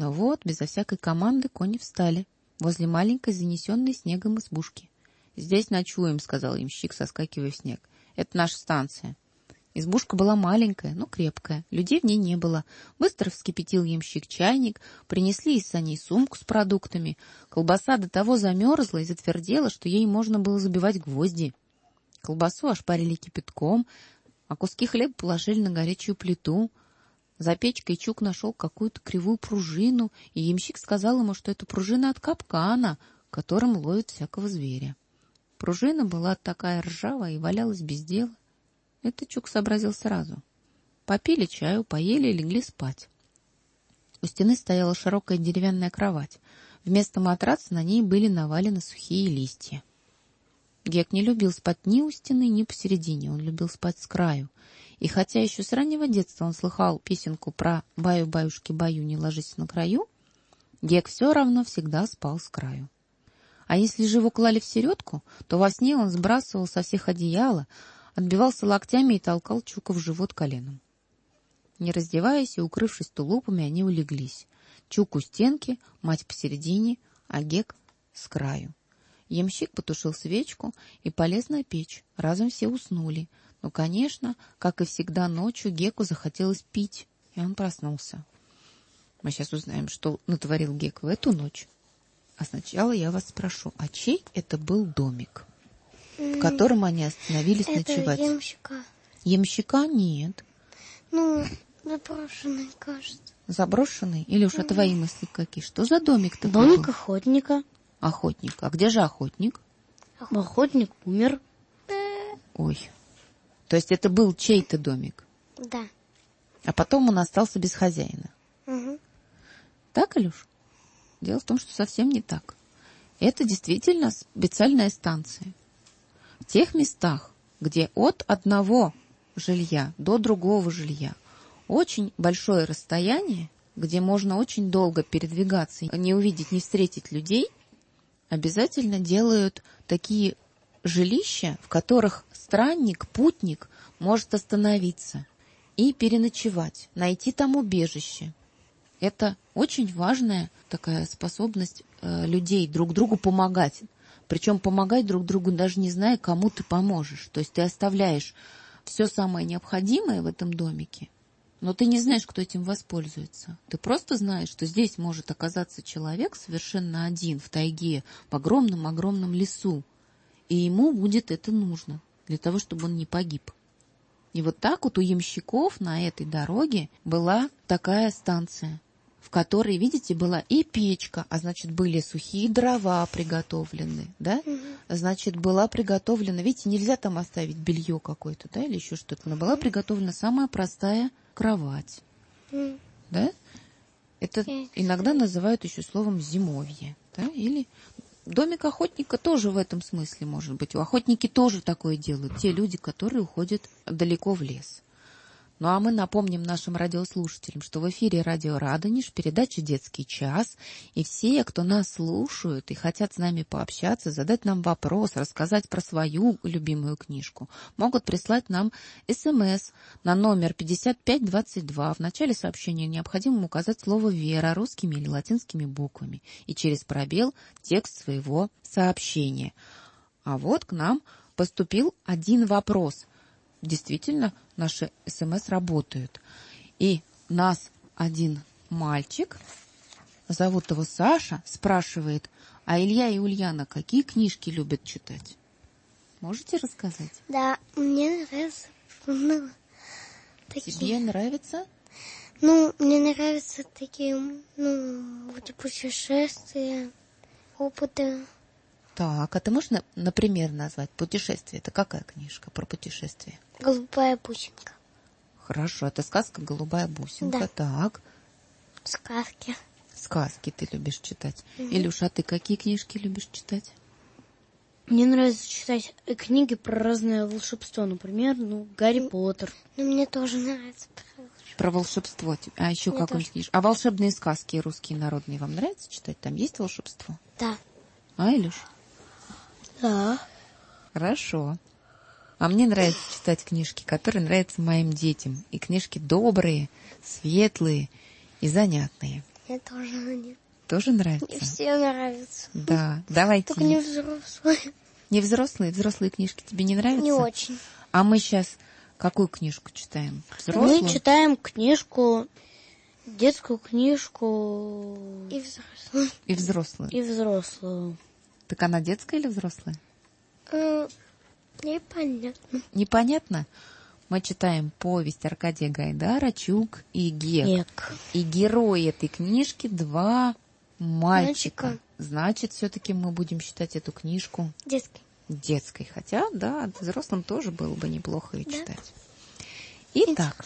Но вот, безо всякой команды, кони встали возле маленькой, занесенной снегом избушки. «Здесь ночуем», — сказал ямщик, соскакивая в снег. «Это наша станция». Избушка была маленькая, но крепкая. Людей в ней не было. Быстро вскипятил ямщик чайник, принесли из саней сумку с продуктами. Колбаса до того замерзла и затвердела, что ей можно было забивать гвозди. Колбасу ошпарили кипятком, а куски хлеба положили на горячую плиту. За печкой Чук нашел какую-то кривую пружину, и ямщик сказал ему, что это пружина от капкана, которым ловят всякого зверя. Пружина была такая ржавая и валялась без дела. Это Чук сообразил сразу. Попили чаю, поели и легли спать. У стены стояла широкая деревянная кровать. Вместо матраца на ней были навалены сухие листья. Гек не любил спать ни у стены, ни посередине. Он любил спать с краю. И хотя еще с раннего детства он слыхал песенку про «Баю-баюшки-баю, не ложись на краю», Гек все равно всегда спал с краю. А если же его клали в середку, то во сне он сбрасывал со всех одеяла, отбивался локтями и толкал Чука в живот коленом. Не раздеваясь и укрывшись тулупами, они улеглись. Чук у стенки, мать посередине, а Гек с краю. Ямщик потушил свечку и полез на печь. Разом все уснули. Но, конечно, как и всегда ночью, Геку захотелось пить, и он проснулся. Мы сейчас узнаем, что натворил Гек в эту ночь. А сначала я вас спрошу, а чей это был домик, в котором они остановились ночевать? Это ямщика. Ямщика? Нет. Ну, заброшенный, кажется. Заброшенный? Или уж твои мысли какие? Что за домик-то? Домик охотника. Охотник. А где же охотник? Охотник умер. Ой. То есть это был чей-то домик? Да. А потом он остался без хозяина. Угу. Так, Илюш? Дело в том, что совсем не так. Это действительно специальная станция. В тех местах, где от одного жилья до другого жилья очень большое расстояние, где можно очень долго передвигаться, не увидеть, не встретить людей, обязательно делают такие жилища, в которых странник, путник может остановиться и переночевать, найти там убежище. Это очень важная такая способность людей друг другу помогать. Причем помогать друг другу, даже не зная, кому ты поможешь. То есть ты оставляешь все самое необходимое в этом домике, но ты не знаешь, кто этим воспользуется. Ты просто знаешь, что здесь может оказаться человек совершенно один в тайге, в огромном-огромном лесу. И ему будет это нужно для того, чтобы он не погиб. И вот так вот у ямщиков на этой дороге была такая станция, в которой, видите, была и печка, а значит, были сухие дрова приготовлены, да? Значит, была приготовлена, видите, нельзя там оставить белье какое-то, да, или еще что-то, но была приготовлена самая простая кровать, да? Это иногда называют еще словом зимовье, да, или домик охотника тоже в этом смысле может быть. Охотники тоже такое делают, те люди, которые уходят далеко в лес. Ну а мы напомним нашим радиослушателям, что в эфире радио Радонеж, передача «Детский час», и все, кто нас слушают и хотят с нами пообщаться, задать нам вопрос, рассказать про свою любимую книжку, могут прислать нам СМС на номер 5522. В начале сообщения необходимо указать слово «Вера» русскими или латинскими буквами и через пробел текст своего сообщения. А вот к нам поступил один вопрос. Действительно, наши СМС работают. И нас один мальчик, зовут его Саша, спрашивает, а Илья и Ульяна какие книжки любят читать? Можете рассказать? Да, мне нравятся такие. Тебе нравится? Ну, мне нравятся такие, вроде путешествия, опыты. Так, а ты можешь, например, назвать «Путешествие»? Это какая книжка про путешествие? «Голубая бусинка». Хорошо, это сказка «Голубая бусинка». Да. Так. Сказки. Сказки ты любишь читать. Илюша, а ты какие книжки любишь читать? Мне нравится читать книги про разное волшебство. Например, Гарри Поттер. Ну, мне тоже нравится. Про волшебство. А еще какую-нибудь книжку? А волшебные сказки русские народные вам нравится читать? Там есть волшебство? Да. А, Илюш? Да. Хорошо. А мне нравится читать книжки, которые нравятся моим детям. И книжки добрые, светлые и занятные. Мне тоже они. Тоже нравятся? Мне все нравятся. Да, давайте. Только не взрослые. Не взрослые? Взрослые книжки тебе не нравятся? Не очень. А мы сейчас какую книжку читаем? Взрослую? Мы читаем книжку, детскую книжку И взрослые. И взрослую. и взрослую. Так она детская или взрослая? Непонятно. Непонятно? Мы читаем повесть Аркадия Гайдара «Чук и Гек». Гек. И герои этой книжки два мальчика. Мальчика. Значит, все-таки мы будем считать эту книжку Детский. детской. Хотя, да, взрослым тоже было бы неплохо ее Да. читать. Итак,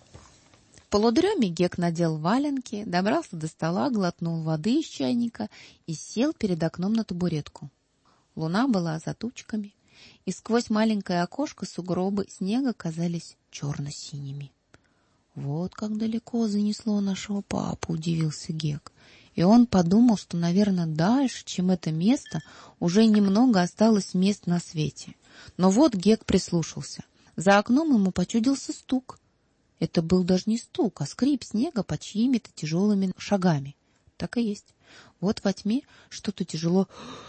в полудреме Гек надел валенки, добрался до стола, глотнул воды из чайника и сел перед окном на табуретку. Луна была за тучками, и сквозь маленькое окошко сугробы снега казались черно-синими. «Вот как далеко занесло нашего папу», — удивился Гек. И он подумал, что, наверное, дальше, чем это место, уже немного осталось мест на свете. Но вот Гек прислушался. За окном ему почудился стук. Это был даже не стук, а скрип снега под чьими-то тяжелыми шагами. Так и есть. Вот во тьме что-то тяжело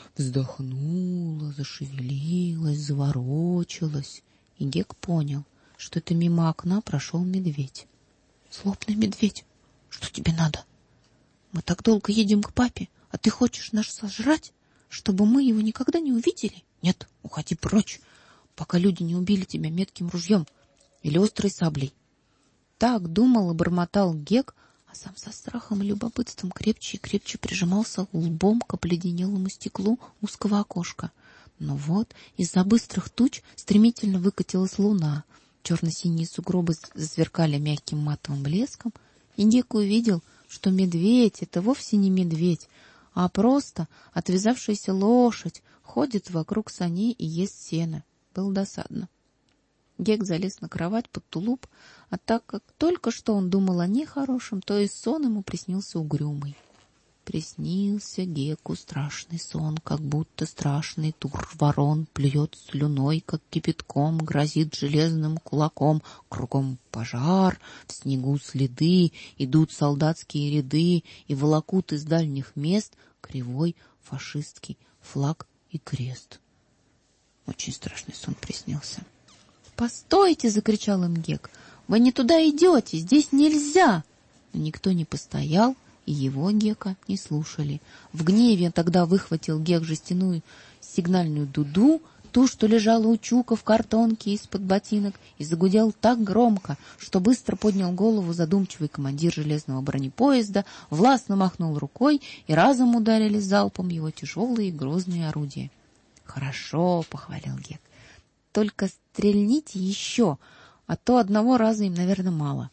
вздохнуло, зашевелилось, заворочилось. И Гек понял, что это мимо окна прошел медведь. «Злобный медведь, что тебе надо? Мы так долго едем к папе, а ты хочешь нас сожрать, чтобы мы его никогда не увидели? Нет, уходи прочь, пока люди не убили тебя метким ружьем или острой саблей». Так думал и бормотал Гек, а сам со страхом и любопытством крепче и крепче прижимался лбом к обледенелому стеклу узкого окошка. Но вот из-за быстрых туч стремительно выкатилась луна. Черно-синие сугробы засверкали мягким матовым блеском, и Гек увидел, что медведь — это вовсе не медведь, а просто отвязавшаяся лошадь ходит вокруг саней и ест сено. Было досадно. Гек залез на кровать под тулуп, а так как только что он думал о нехорошем, то и сон ему приснился угрюмый. Приснился Геку страшный сон, как будто страшный тур-ворон плюет слюной, как кипятком, грозит железным кулаком. Кругом пожар, в снегу следы, идут солдатские ряды и волокут из дальних мест кривой фашистский флаг и крест. Очень страшный сон приснился. «Постойте!» — закричал им Гек. «Вы не туда идете, здесь нельзя!» Но никто не постоял, и его, Гека, не слушали. В гневе тогда выхватил Гек жестяную сигнальную дуду, ту, что лежала у Чука в картонке из-под ботинок, и загудел так громко, что быстро поднял голову задумчивый командир железного бронепоезда, властно махнул рукой, и разом ударили залпом его тяжелые и грозные орудия. «Хорошо», — похвалил Гек. «Только стрельните еще, а то одного раза им, наверное, мало».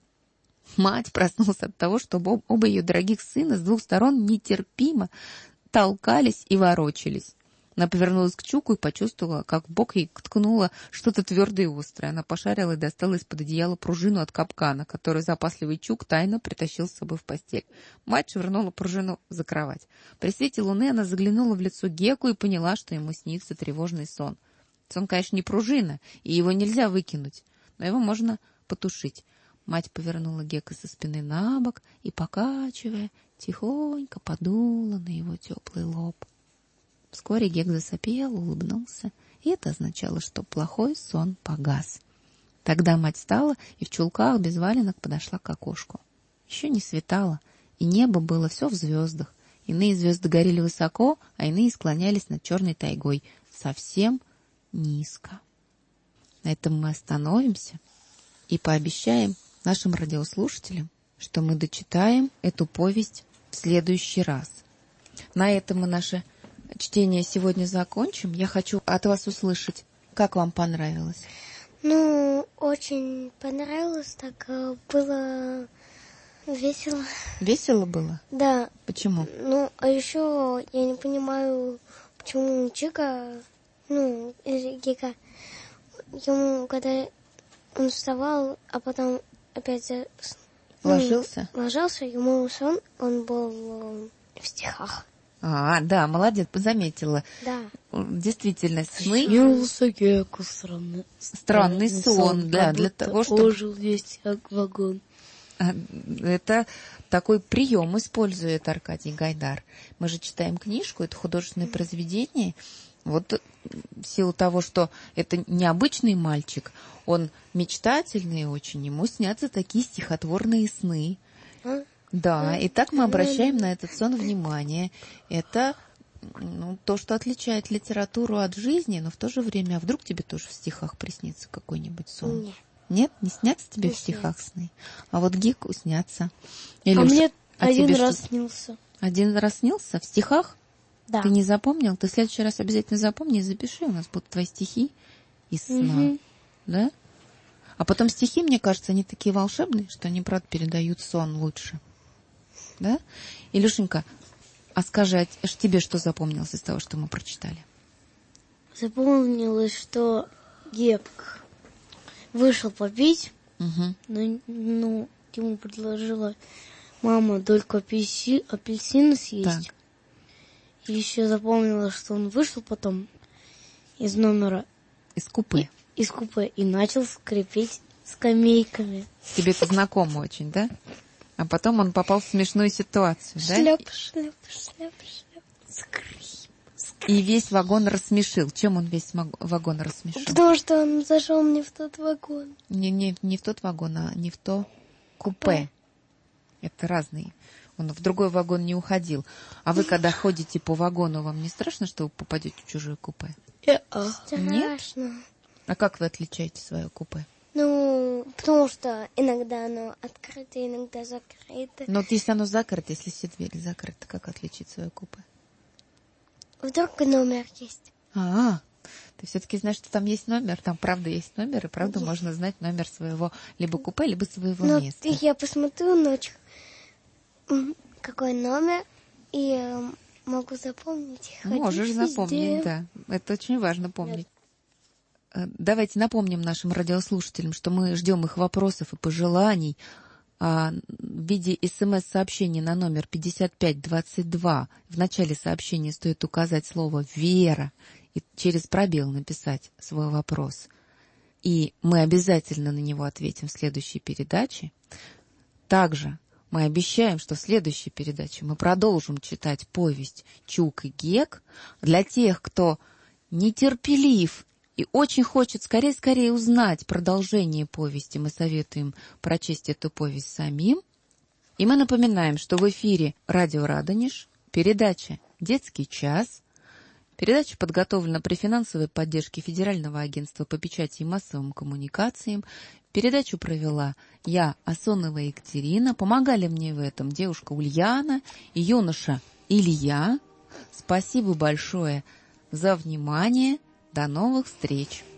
Мать проснулась от того, что оба ее дорогих сына с двух сторон нетерпимо толкались и ворочались. Она повернулась к Чуку и почувствовала, как в бок ей ткнуло что-то твердое и острое. Она пошарила и достала из-под одеяла пружину от капкана, которую запасливый Чук тайно притащил с собой в постель. Мать швырнула пружину за кровать. При свете луны она заглянула в лицо Геку и поняла, что ему снится тревожный сон. Сон, конечно, не пружина, и его нельзя выкинуть, но его можно потушить. Мать повернула Гека со спины на бок и, покачивая, тихонько подула на его теплый лоб. Вскоре Гек засопел, улыбнулся, и это означало, что плохой сон погас. Тогда мать встала и в чулках без валенок подошла к окошку. Еще не светало, и небо было все в звездах. Иные звезды горели высоко, а иные склонялись над черной тайгой, совсем низко. На этом мы остановимся и пообещаем нашим радиослушателям, что мы дочитаем эту повесть в следующий раз. На этом мы наше чтение сегодня закончим. Я хочу от вас услышать, как вам понравилось. Ну, очень понравилось, так было весело. Весело было? Да. Почему? Ну, а еще я не понимаю, почему Чика, Гека, ему, когда он вставал, а потом опять ложился, ему сон, он был в стихах. Да, молодец, заметила. Да. Действительно, сны. Снился Геку странный сон, да, для того, чтобы... Ожил весь вагон. Это такой прием использует Аркадий Гайдар. Мы же читаем книжку, это художественное произведение. Вот в силу того, что это необычный мальчик, он мечтательный очень, ему снятся такие стихотворные сны. Да, и так мы обращаем на этот сон внимание. Это то, что отличает литературу от жизни, но в то же время, а вдруг тебе тоже в стихах приснится какой-нибудь сон? Нет. Нет? Не снятся тебе Не в стихах снятся. сны? А вот Геку снятся. А Илюша, мне один тебе раз что? снился. Один раз снился в стихах? Да. Ты не запомнил? Ты в следующий раз обязательно запомни и запиши. У нас будут твои стихи из сна. Мгм. Да? А потом стихи, мне кажется, они такие волшебные, что они, правда, передают сон лучше. Да? Илюшенька, а скажи, а тебе что запомнилось из того, что мы прочитали? Запомнилось, что Гек вышел попить, Угу. но ему предложила мама только апельсины съесть. Так. И еще запомнила, что он вышел потом из номера, Из купе. из купе, и начал скрипеть скамейками. Тебе это знакомо очень, да? А потом он попал в смешную ситуацию, да? Шляп, шляп, шляп, шляп, скрип. И весь вагон рассмешил. Чем он весь вагон рассмешил? Потому что он зашел не в тот вагон. Не в тот вагон, а не в то купе. Это разные. Он в другой вагон не уходил. А вы, когда ходите по вагону, вам не страшно, что вы попадете в чужое купе? Нет? Страшно. А как вы отличаете свое купе? Ну, потому что иногда оно открыто, иногда закрыто. Но вот если оно закрыто, если все двери закрыты, как отличить свое купе? Вдруг номер есть. Ты все-таки знаешь, что там есть номер, там правда есть номер, и правда можно знать номер своего либо купе, либо своего Но места. я посмотрю ночью, какой номер, и могу запомнить. Можешь ходить запомнить, везде. да. Это очень важно помнить. Давайте напомним нашим радиослушателям, что мы ждем их вопросов и пожеланий в виде СМС-сообщения на номер 5522. В начале сообщения стоит указать слово «Вера» и через пробел написать свой вопрос. И мы обязательно на него ответим в следующей передаче. Также мы обещаем, что в следующей передаче мы продолжим читать повесть «Чук и Гек». Для тех, кто нетерпелив и очень хочет скорее узнать продолжение повести, мы советуем прочесть эту повесть самим. И мы напоминаем, что в эфире радио «Радонеж», передача «Детский час». Передача подготовлена при финансовой поддержке Федерального агентства по печати и массовым коммуникациям. Передачу провела я, Асонова Екатерина. Помогали мне в этом девушка Ульяна и юноша Илья. Спасибо большое за внимание. До новых встреч!